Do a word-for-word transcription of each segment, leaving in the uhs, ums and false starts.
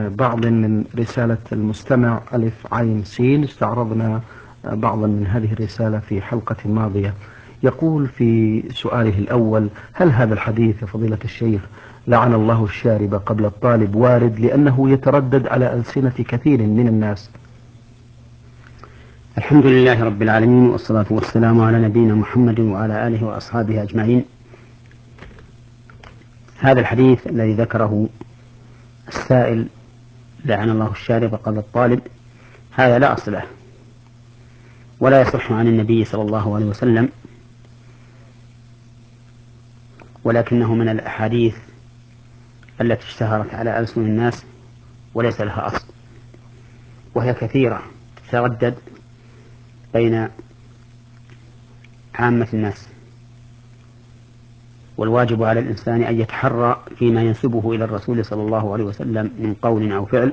بعض من رسالة المستمع ألف عين سين. استعرضنا بعضا من هذه الرسالة في حلقة ماضية. يقول في سؤاله الأول: هل هذا الحديث يا فضيلة الشيخ لعن الله الشارب قبل الطالب وارد لأنه يتردد على ألسنة كثير من الناس؟ الحمد لله رب العالمين، والصلاة والسلام على نبينا محمد وعلى آله وأصحابه أجمعين. هذا الحديث الذي ذكره السائل لعن الله الشارب قبل الطالب، هذا لا أصل له ولا يصح عن النبي صلى الله عليه وسلم، ولكنه من الأحاديث التي اشتهرت على ألسن الناس وليس لها أصل، وهي كثيرة تتردد بين عامة الناس. والواجب على الإنسان أن يتحرى فيما ينسبه إلى الرسول صلى الله عليه وسلم من قول أو فعل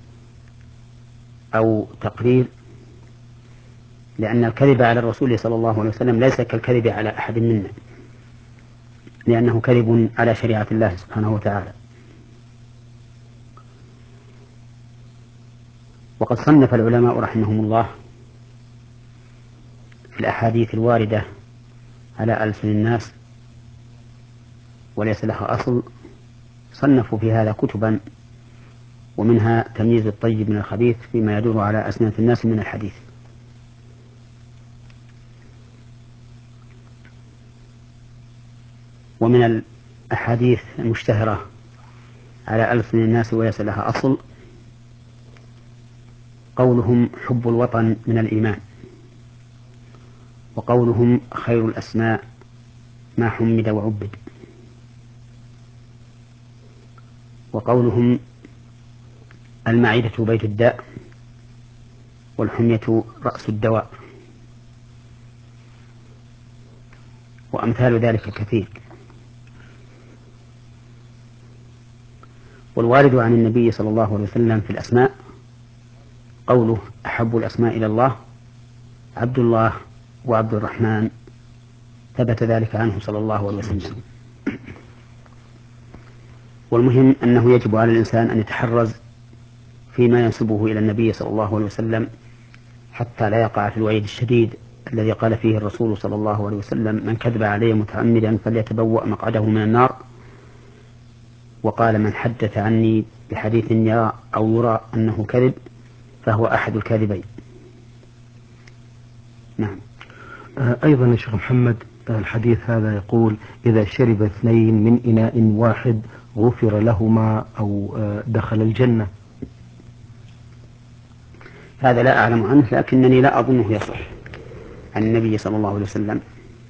أو تقرير، لأن الكذب على الرسول صلى الله عليه وسلم ليس كالكذب على أحد منا، لأنه كذب على شريعة الله سبحانه وتعالى. وقد صنف العلماء رحمهم الله في الأحاديث الواردة على ألسن الناس وليس لها أصل، صنفوا في هذا كتبا، ومنها تمييز الطيب من الخبيث فيما يدور على ألسنة الناس من الحديث. ومن الأحاديث المشتهرة على ألسن الناس وليس لها أصل قولهم حب الوطن من الإيمان، وقولهم خير الأسماء ما حمد وعبد، وقولهم المعدة بيت الداء والحمية رأس الدواء، وأمثال ذلك كثير. والوارد عن النبي صلى الله عليه وسلم في الأسماء قوله أحب الأسماء إلى الله عبد الله وعبد الرحمن، ثبت ذلك عنه صلى الله عليه وسلم. والمهم أنه يجب على الإنسان أن يتحرز فيما ينسبه إلى النبي صلى الله عليه وسلم حتى لا يقع في الوعيد الشديد الذي قال فيه الرسول صلى الله عليه وسلم: من كذب علي متعمدا فليتبوأ مقعده من النار. وقال: من حدث عني بحديث يرى أو يرى أنه كذب فهو أحد الكاذبين. نعم. أيضا يا شيخ محمد، الحديث هذا يقول: إذا شرب اثنين من إناء واحد غفر لهما أو دخل الجنة. هذا لا أعلم عنه، لكنني لا أظنه يصح عن النبي صلى الله عليه وسلم.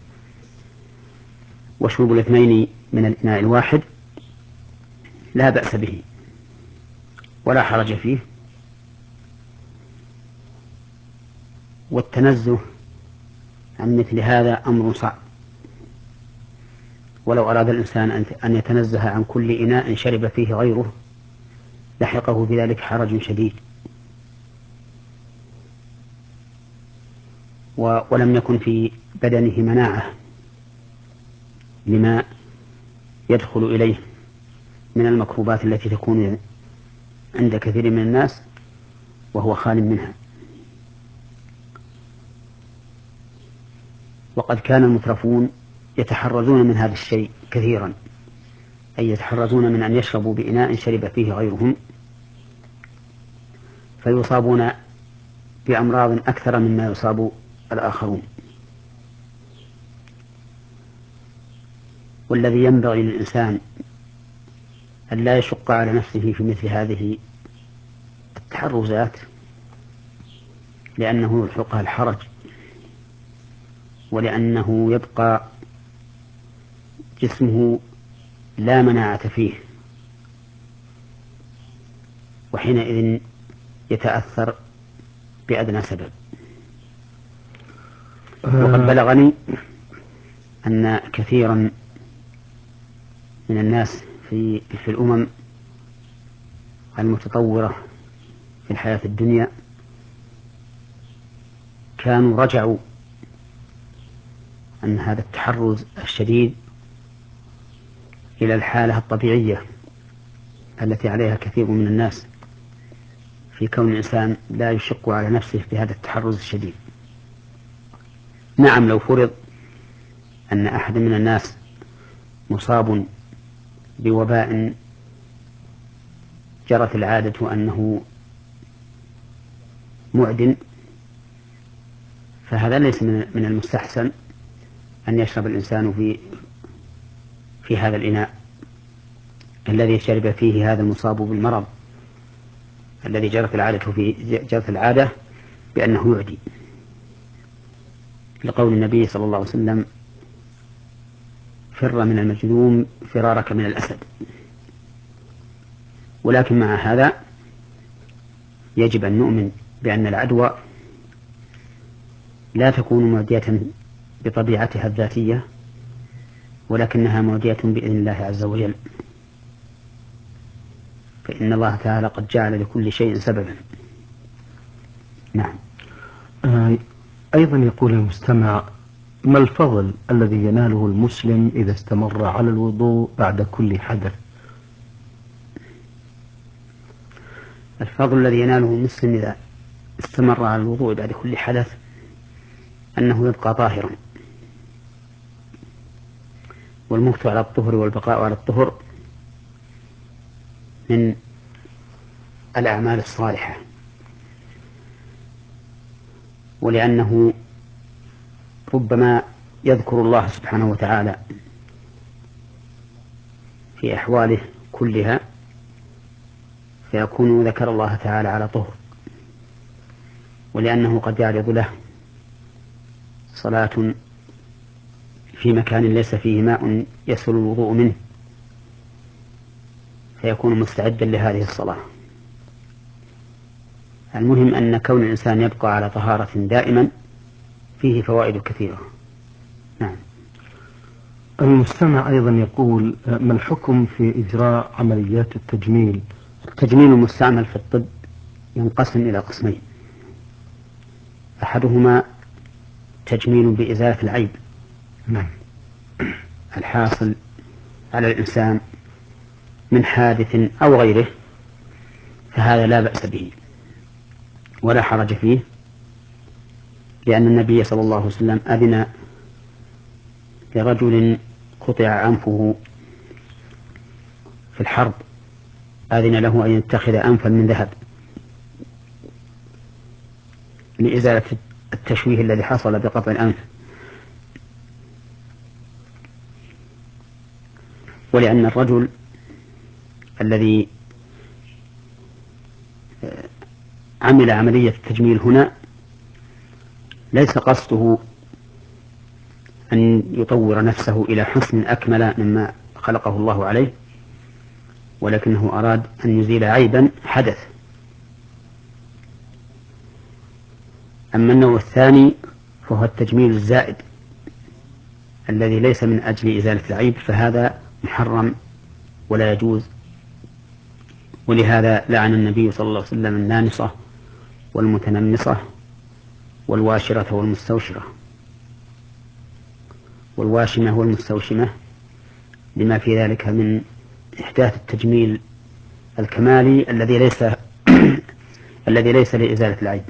وشرب الاثنين من الإناء الواحد لا بأس به ولا حرج فيه، والتنزه عن مثل هذا أمر صعب، ولو أراد الإنسان أن يتنزه عن كل إناء شرب فيه غيره لحقه بذلك حرج شديد، ولم يكن في بدنه مناعة لما يدخل إليه من الميكروبات التي تكون عند كثير من الناس وهو خال منها. وقد كان المترفون يتحرزون من هذا الشيء كثيرا، أي يتحرزون من أن يشربوا بإناء شرب فيه غيرهم، فيصابون بأمراض أكثر مما يصاب الآخرون. والذي ينبغي للإنسان أن لا يشق على نفسه في مثل هذه التحرزات، لأنه يلحقها الحرج، ولأنه يبقى جسمه لا مناعة فيه، وحينئذ يتأثر بأدنى سبب. وقد بلغني أن كثيرا من الناس في في الأمم المتطورة في الحياة الدنيا كانوا رجعوا عن هذا التحرز الشديد إلى الحالة الطبيعية التي عليها كثير من الناس في كون الإنسان لا يشق على نفسه بهذا التحرز الشديد. نعم، لو فرض أن أحد من الناس مصاب بوباء جرت العادة أنه معدن، فهذا ليس من المستحسن أن يشرب الإنسان في في هذا الإناء الذي شرب فيه هذا المصاب بالمرض الذي جرت العادة في جرت العادة بأنه يعدي، لقول النبي صلى الله عليه وسلم: فر من المجذوم فرارك من الأسد. ولكن مع هذا يجب أن نؤمن بأن العدوى لا تكون معدية بطبيعتها الذاتية، ولكنها معدية بإذن الله عز وجل، فإن الله تعالى قد جعل لكل شيء سببا. نعم. آه أيضا يقول المستمع: ما الفضل الذي يناله المسلم إذا استمر على الوضوء بعد كل حدث؟ الفضل الذي يناله المسلم إذا استمر على الوضوء بعد كل حدث أنه يبقى طاهرا، والمكث على الطهر والبقاء على الطهر من الأعمال الصالحة، ولأنه ربما يذكر الله سبحانه وتعالى في أحواله كلها فيكون ذكر الله تعالى على طهر، ولأنه قد يعرض له صلاة في مكان ليس فيه ماء يسهل الوضوء منه فيكون مستعدا لهذه الصلاة. المهم أن كون الإنسان يبقى على طهارة دائما فيه فوائد كثيرة. نعم. المستمع أيضا يقول: ما الحكم في إجراء عمليات التجميل؟ التجميل المستعمل في الطب ينقسم إلى قسمين: أحدهما تجميل بإزالة العيب نعم. الحاصل على الإنسان من حادث أو غيره، فهذا لا بأس به ولا حرج فيه، لأن النبي صلى الله عليه وسلم أذن لرجل قطع أنفه في الحرب، أذن له أن يتخذ أنفا من ذهب لإزالة التشويه الذي حصل بقطع الأنف، ولأن الرجل الذي عمل عملية التجميل هنا ليس قصده أن يطور نفسه إلى حسن أكمل مما خلقه الله عليه، ولكنه أراد أن يزيل عيبا حدث. أما النوع الثاني فهو التجميل الزائد الذي ليس من أجل إزالة العيب، فهذا محرم ولا يجوز، ولهذا لعن النبي صلى الله عليه وسلم النامصة والمتنمصة والواشرة والمستوشرة، والواشمة والمستوشمة لما في ذلك من إحداث التجميل الكمالي الذي ليس الذي ليس لإزالة العيب.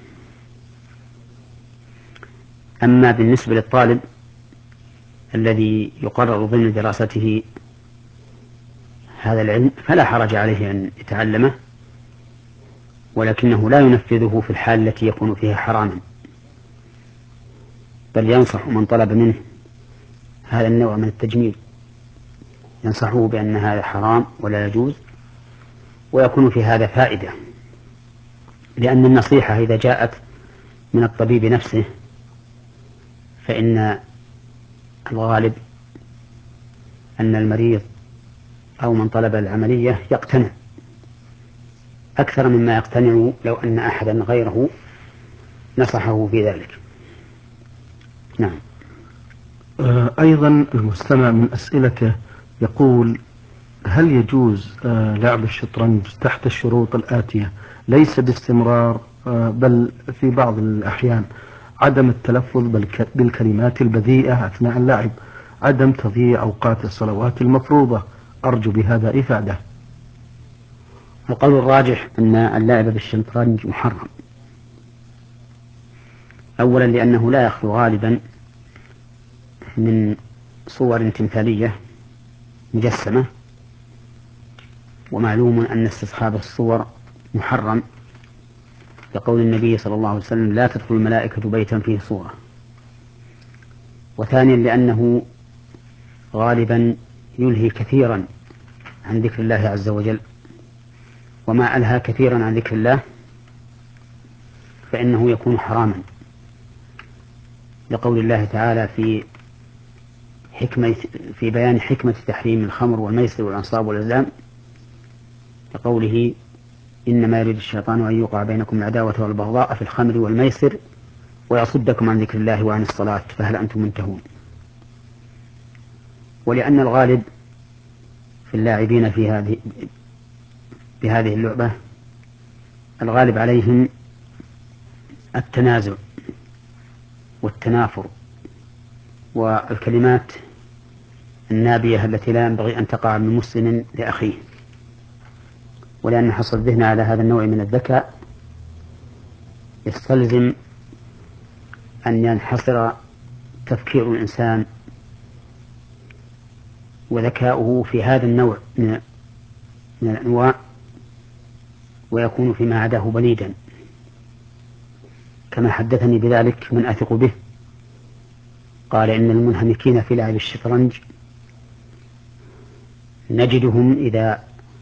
أما بالنسبة للطالب الذي يقرر ضمن دراسته هذا العلم فلا حرج عليه أن يتعلمه، ولكنه لا ينفذه في الحال التي يكون فيها حراما، بل ينصح من طلب منه هذا النوع من التجميل، ينصحه بأن هذا حرام ولا يجوز، ويكون في هذا فائدة، لأن النصيحة إذا جاءت من الطبيب نفسه فإن الغالب أن المريض أو من طلب العملية يقتنع أكثر مما يقتنع لو أن أحدا غيره نصحه في ذلك. نعم. أيضا المستمع من أسئلته يقول: هل يجوز لعب الشطرنج تحت الشروط الآتية، ليس باستمرار بل في بعض الأحيان عدم التلفظ بالكلمات البذيئة أثناء اللعب، عدم تضييع أوقات الصلوات المفروضة، أرجو بهذا إفادة. القول الراجح أن اللعب بالشطرنج محرم، أولا لأنه لا يخلو غالبا من صور تمثالية مجسمة، ومعلوم أن استصحاب الصور محرم لقول النبي صلى الله عليه وسلم لا تدخل الملائكة بيتا فيه صورة. وثانيا لأنه غالبا يلهي كثيرا عن ذكر الله عز وجل، وما ألهى كثيرا عن ذكر الله فإنه يكون حراما، لقول الله تعالى في حكمة في بيان حكمة تحريم الخمر والميسر والأنصاب والأزلام، لقوله إنما يريد الشيطان أن يوقع بينكم العداوة والبغضاء في الخمر والميسر ويصدكم عن ذكر الله وعن الصلاة فهل أنتم منتهون. ولأن الغالب في اللاعبين في هذه بهذه اللعبة الغالب عليهم التنازع والتنافر والكلمات النابية التي لا ينبغي أن تقع من مسلم لأخيه، ولأن حصر الذهن على هذا النوع من الذكاء يستلزم أن ينحصر تفكير الإنسان وذكاؤه في هذا النوع من من الأنواع، ويكون فيما عداه بليدا، كما حدثني بذلك من أثق به، قال إن المنهمكين في لعب الشطرنج نجدهم إذا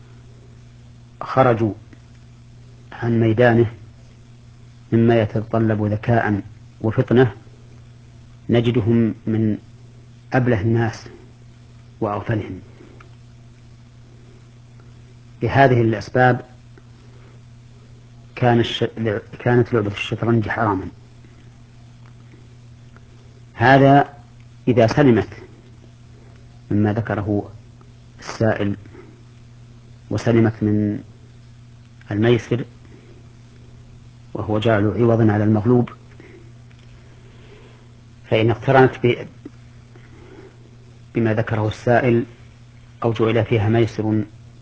خرجوا عن ميدانه مما يتطلب ذكاء وفطنة نجدهم من أبله الناس وأغفلهم. لهذه الأسباب كان الش... كانت لعبة الشطرنج حراما. هذا إذا سلمت مما ذكره السائل وسلمت من الميسر وهو جعل عوضا على المغلوب، فإن اقترنت ب... بما ذكره السائل أو جعل فيها ميسر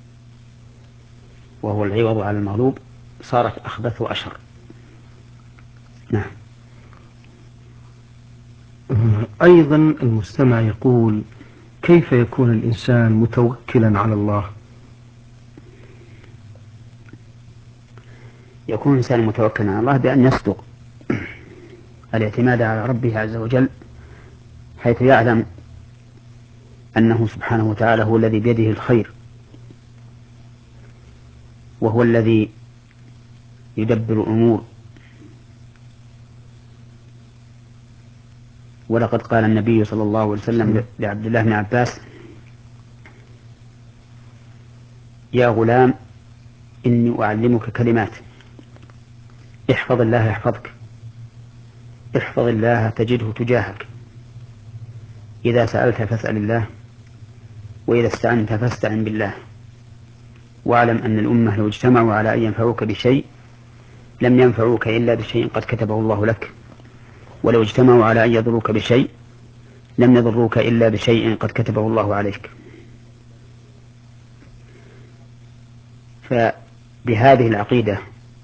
وهو العوض على المغلوب صارت أخبث وأشر. نعم. أيضا المستمع يقول: كيف يكون الإنسان متوكلا على الله؟ يكون الإنسان متوكلا على الله بأن يصدق الاعتماد على ربه عز وجل، حيث يعلم أنه سبحانه وتعالى هو الذي بيده الخير، وهو الذي يدبر الأمور. ولقد قال النبي صلى الله عليه وسلم لعبد الله بن عباس: يا غلام إني أعلمك كلمات، احفظ الله يحفظك، احفظ الله تجده تجاهك، إذا سألت فاسأل الله، وإذا استعنت فاستعن بالله، واعلم أن الأمة لو اجتمعوا على أن ينفعوك بشيء لم ينفعوك إلا بشيء قد كتبه الله لك، ولو اجتمعوا على أن يضروك بشيء لم يضروك إلا بشيء قد كتبه الله عليك. فبهذه العقيدة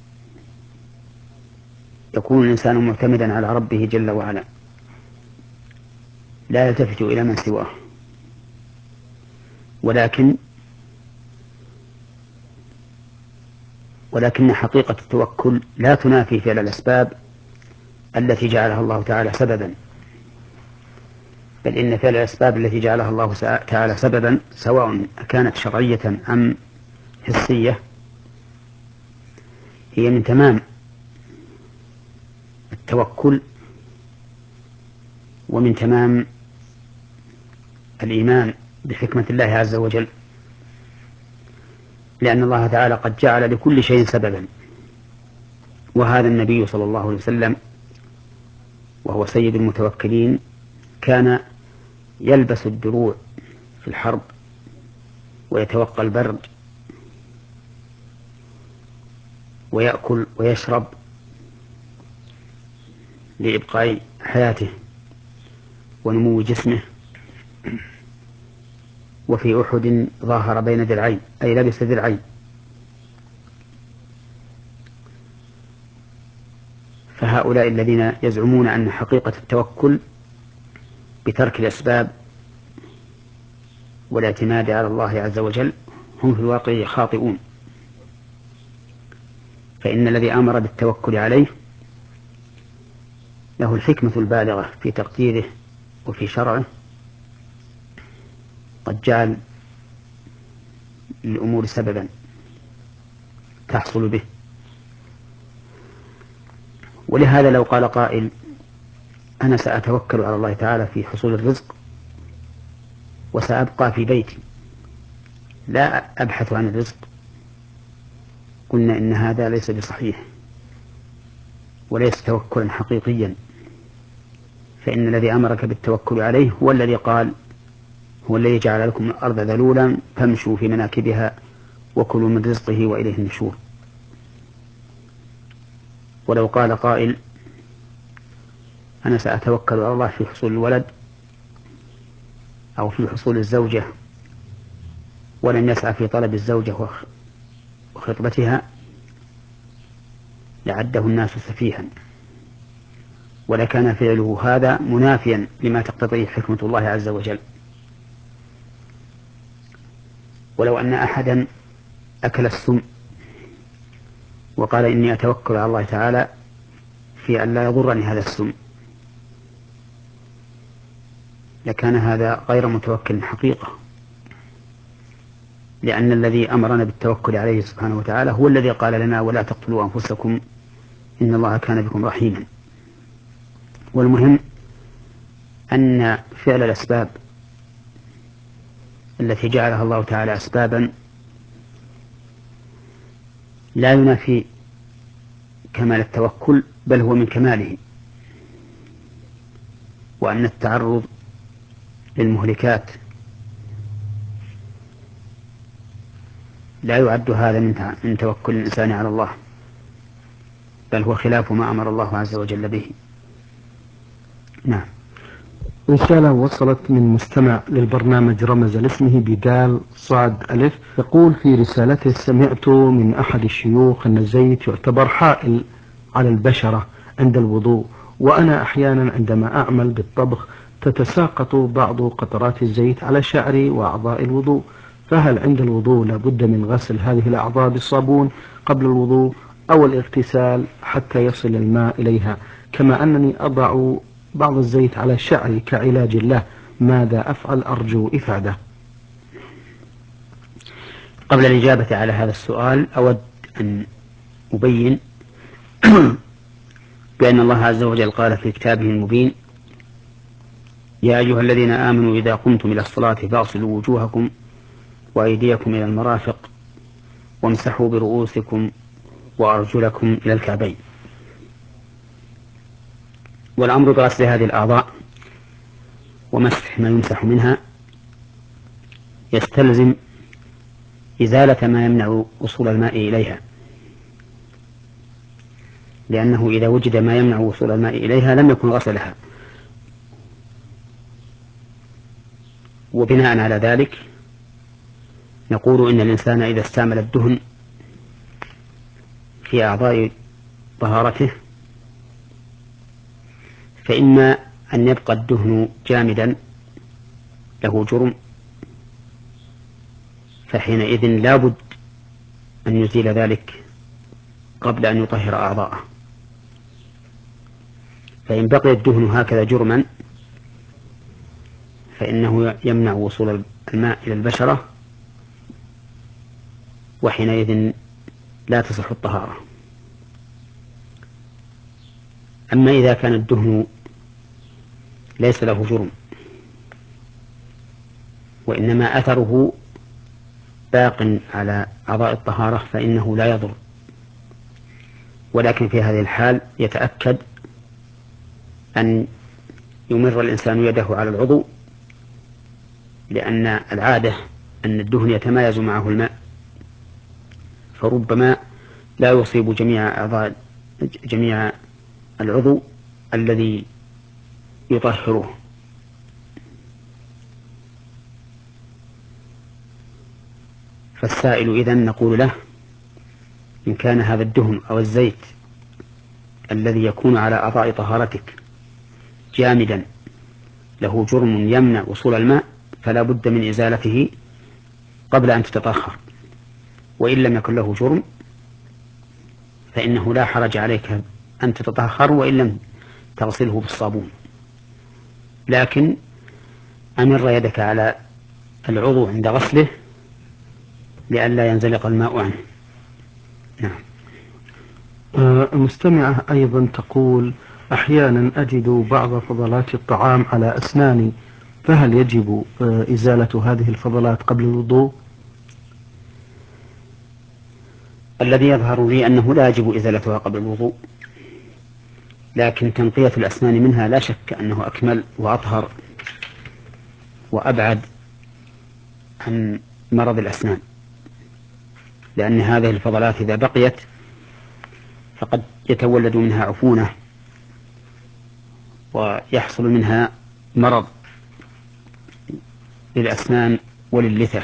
يكون الإنسان معتمدا على ربه جل وعلا، لا يلتفت إلى من سواه، ولكن ولكن حقيقة التوكل لا تنافي فعل الأسباب التي جعلها الله تعالى سببا، بل إن فعل الأسباب التي جعلها الله تعالى سببا سواء كانت شرعية أم حسية هي من تمام التوكل ومن تمام الإيمان بحكمة الله عز وجل، لأن الله تعالى قد جعل لكل شيء سببا. وهذا النبي صلى الله عليه وسلم وهو سيد المتوكلين كان يلبس الدروع في الحرب ويتوقى البرد ويأكل ويشرب لإبقاء حياته ونمو جسمه. وفي أحد ظاهر بين درعين، أي لبس درعين، فهؤلاء الذين يزعمون أن حقيقة التوكل بترك الأسباب والاعتماد على الله عز وجل هم في الواقع خاطئون، فإن الذي أمر بالتوكل عليه له الحكمة البالغة في تقديره وفي شرعه، قد جعل للأمور سببا تحصل به. ولهذا لو قال قائل أنا سأتوكل على الله تعالى في حصول الرزق وسأبقى في بيتي لا أبحث عن الرزق، قلنا إن هذا ليس بصحيح وليس توكلا حقيقيا، فإن الذي أمرك بالتوكل عليه هو الذي قال هو الذي جعل لكم الأرض ذلولا فامشوا في مناكبها وكلوا من رزقه وإليه النشور. ولو قال قائل أنا سأتوكل على الله في حصول الولد أو في حصول الزوجة ولم يسعى في طلب الزوجة وخطبتها لعده الناس سفيها، ولكان فعله هذا منافيا لما تقتضيه حكمة الله عز وجل. ولو أن أحدا أكل السم وقال إني أتوكل على الله تعالى في أن لا يضرني هذا السم لكان هذا غير متوكل حقيقة، لأن الذي أمرنا بالتوكل عليه سبحانه وتعالى هو الذي قال لنا ولا تقتلوا أنفسكم إن الله كان بكم رحيما. والمهم أن فعل الأسباب التي جعلها الله تعالى أسبابا لا ينافي كمال التوكل، بل هو من كماله، وأن التعرض للمهلكات لا يعد هذا من توكل الإنسان على الله، بل هو خلاف ما أمر الله عز وجل به. نعم. رسالة وصلت من مستمع للبرنامج رمز لاسمه بدال صاد ألف، يقول في رسالته: سمعت من أحد الشيوخ أن الزيت يعتبر حائل على البشرة عند الوضوء، وأنا أحيانا عندما أعمل بالطبخ تتساقط بعض قطرات الزيت على شعري وأعضاء الوضوء، فهل عند الوضوء لابد من غسل هذه الأعضاء بالصابون قبل الوضوء أو الاغتسال حتى يصل الماء إليها؟ كما أنني أضع بعض الزيت على شعري كعلاج له، ماذا أفعل؟ أرجو إفادة. قبل الإجابة على هذا السؤال أود أن أبين بأن الله عز وجل قال في كتابه المبين: يا أيها الذين آمنوا إذا قمتم إلى الصلاة فاغسلوا وجوهكم وأيديكم إلى المرافق وامسحوا برؤوسكم وأرجلكم إلى الكعبين. والأمر بغسل هذه الأعضاء ومسح ما يمسح منها يستلزم إزالة ما يمنع وصول الماء إليها، لأنه إذا وجد ما يمنع وصول الماء إليها لم يكن غسلها. وبناء على ذلك نقول إن الإنسان إذا استعمل الدهن في أعضاء طهارته فإما أن يبقى الدهن جامدا له جرم، فحينئذ لا بد أن يزيل ذلك قبل أن يطهر أعضاءه. فإن بقي الدهن هكذا جرما فإنه يمنع وصول الماء إلى البشرة، وحينئذ لا تصح الطهارة. أما إذا كان الدهن ليس له جرم وإنما أثره باق على أعضاء الطهارة فإنه لا يضر، ولكن في هذه الحال يتأكد أن يمر الإنسان يده على العضو، لأن العادة أن الدهن يتمايز معه الماء، فربما لا يصيب جميع أعضاء جميع العضو الذي يطهره. فالسائل إذن نقول له: إن كان هذا الدهن أو الزيت الذي يكون على أعضاء طهارتك جامدا له جرم يمنع وصول الماء فلا بد من إزالته قبل أن تتطهر، وإن لم يكن له جرم فإنه لا حرج عليك أن تتطهر وإن لم تغسله بالصابون، لكن أمر يدك على العضو عند غسله لئلا ينزلق الماء عنه. نعم. المستمعة أيضا تقول: أحيانا أجد بعض فضلات الطعام على أسناني، فهل يجب إزالة هذه الفضلات قبل الوضوء؟ الذي يظهر لي أنه لا يجب إزالتها قبل الوضوء، لكن تنقية الأسنان منها لا شك أنه أكمل وأطهر وأبعد عن مرض الأسنان، لأن هذه الفضلات إذا بقيت فقد يتولد منها عفونة ويحصل منها مرض للأسنان وللثة.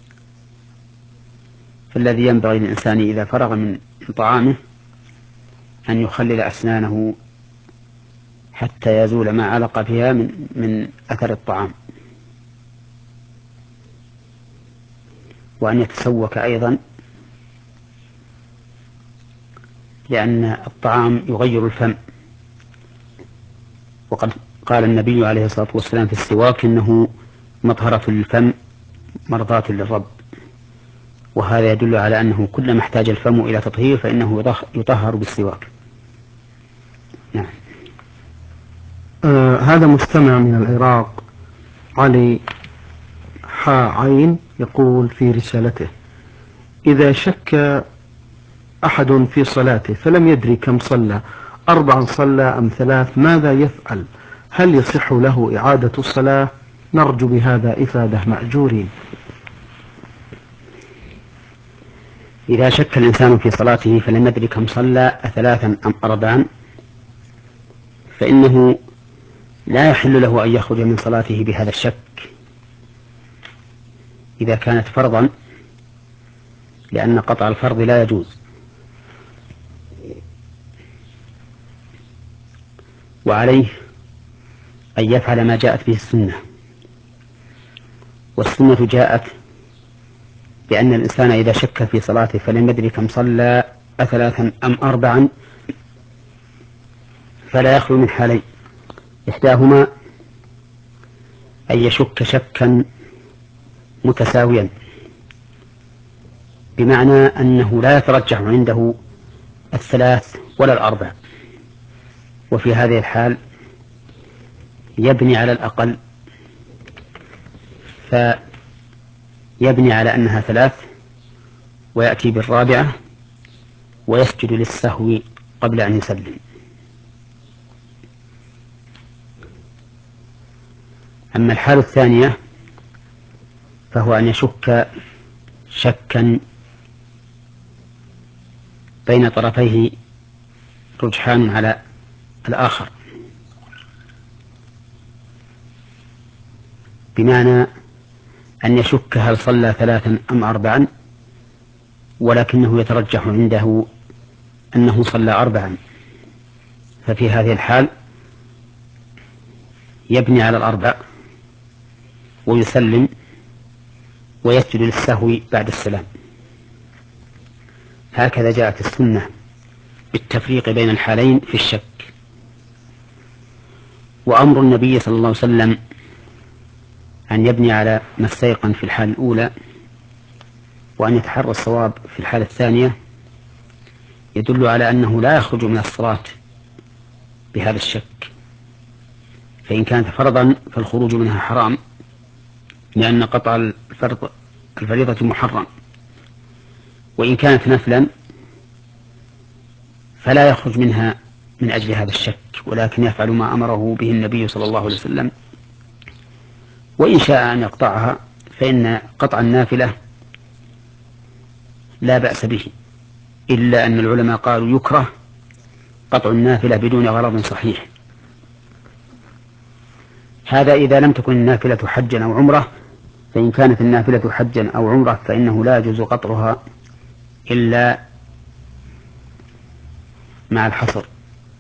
فالذي ينبغي للإنسان إذا فرغ من طعامه أن يخلل أسنانه حتى يزول ما علق فيها من, من أثر الطعام، وأن يتسوك أيضا، لأن الطعام يغير الفم، وقد قال النبي عليه الصلاة والسلام في السواك: إنه مطهرة للفم مرضاة للرب. وهذا يدل على أنه كلما احتاج الفم إلى تطهير فإنه يطهر بالسواك. نعم. آه هذا مستمع من العراق علي حا عين يقول في رسالته: إذا شك أحد في صلاته فلم يدري كم صلى، أربعا صلى أم ثلاث، ماذا يفعل؟ هل يصح له إعادة الصلاة؟ نرجو بهذا إفادة مأجورين. إذا شك الإنسان في صلاته فلم يدري كم صلى أثلاثا أم أربعا، فإنه لا يحل له أن يخرج من صلاته بهذا الشك إذا كانت فرضا، لأن قطع الفرض لا يجوز. وعليه أن يفعل ما جاءت به السنة، والسنة جاءت بأن الإنسان إذا شك في صلاته فلم يدري كم صلى أثلاثا أم أربعا فلا يخلو من حالين: إحداهما أن يشك شكا متساويا، بمعنى أنه لا يترجح عنده الثلاث ولا الأربع، وفي هذه الحال يبني على الأقل، فيبني على أنها ثلاث ويأتي بالرابعة ويسجد للسهو قبل أن يسلم. أما الحال الثانية فهو أن يشك شكا بين طرفيه رجحان على الآخر، بمعنى أن يشك هل صلى ثلاثا أم أربعا، ولكنه يترجح عنده أنه صلى أربعا، ففي هذه الحال يبني على الأربع ويسلم ويسجد للسهو بعد السلام. هكذا جاءت السنة بالتفريق بين الحالين في الشك. وأمر النبي صلى الله عليه وسلم أن يبني على ما استيقن في الحال الأولى وأن يتحرى الصواب في الحالة الثانية يدل على أنه لا يخرج من الصلاة بهذا الشك، فإن كانت فرضا فالخروج منها حرام، لأن قطع الفرض الفريضة محرم، وإن كانت نفلا فلا يخرج منها من أجل هذا الشك، ولكن يفعل ما أمره به النبي صلى الله عليه وسلم. وإن شاء أن يقطعها فإن قطع النافلة لا بأس به، إلا أن العلماء قالوا يكره قطع النافلة بدون غرض صحيح. هذا إذا لم تكن النافلة حجا أو عمرة، فإن كانت النافلة حجا أو عمرة فإنه لا يجوز قطعها إلا مع الحصر،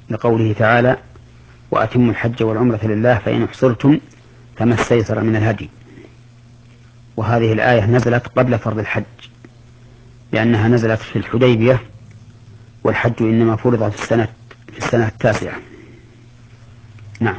لقوله تعالى: وأتموا الحج والعمرة لله فإن احصرتم فما استيسر من الهدي. وهذه الآية نزلت قبل فرض الحج، لأنها نزلت في الحديبية، والحج إنما فرض في السنة في السنة التاسعة. نعم.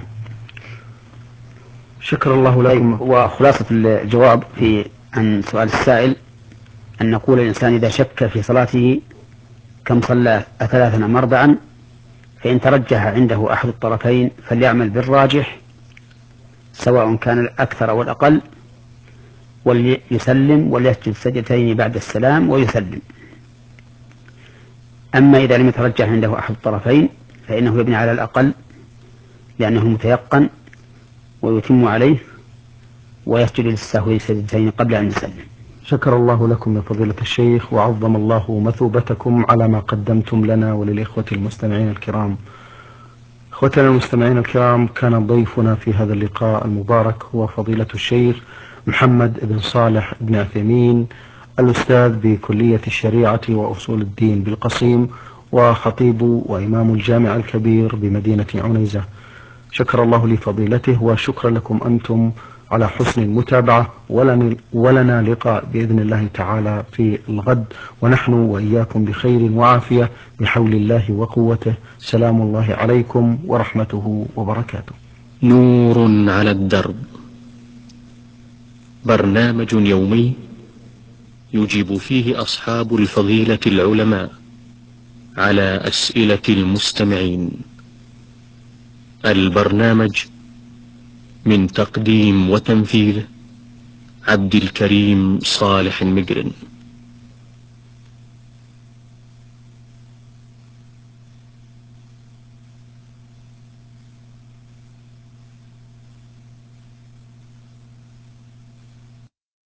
شكر الله لكم. وخلاصة الجواب في عن سؤال السائل أن نقول الإنسان إذا شك في صلاته كم صلى أثلاثا أم أربعا، فإن ترجح عنده أحد الطرفين فليعمل بالراجح سواء كان الأكثر أو الأقل، وليسلم وليسجد سجدتين بعد السلام ويسلم. أما إذا لم يترجح عنده أحد الطرفين فإنه يبني على الأقل لأنه متيقن ويتم عليه ويسجد للسهو سجدتين قبل أن يسلم. شكر الله لكم يا فضيلة الشيخ، وعظم الله مثوبتكم على ما قدمتم لنا وللإخوة المستمعين الكرام. إخوتنا المستمعين الكرام، كان ضيفنا في هذا اللقاء المبارك هو فضيلة الشيخ محمد بن صالح بن عثيمين، الأستاذ بكلية الشريعة وأصول الدين بالقصيم، وخطيب وإمام الجامع الكبير بمدينة عنيزة. شكر الله لفضيلته، وشكرا لكم أنتم على حسن المتابعة، ولنا لقاء بإذن الله تعالى في الغد، ونحن وإياكم بخير وعافية بحول الله وقوته. سلام الله عليكم ورحمته وبركاته. نور على الدرب، برنامج يومي يجيب فيه أصحاب الفضيلة العلماء على أسئلة المستمعين. البرنامج من تقديم وتنفيذ عبد الكريم صالح المقرن.